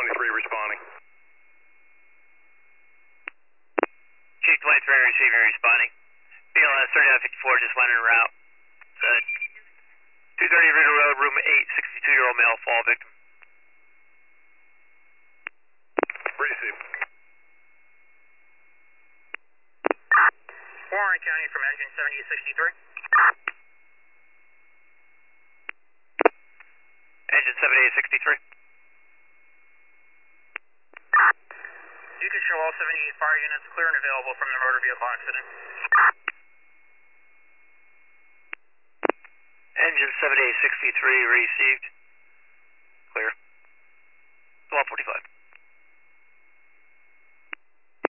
responding. Chief 23 receiving, responding. BLS 3954 just went en route. 230 Ritter Road, room 8, 62-year-old male fall victim. Receive. Warren County from engine 7863. Engine 7863. You can show all 78 fire units clear and available from the motor vehicle accident. Engine 7863 received. Clear. 1245.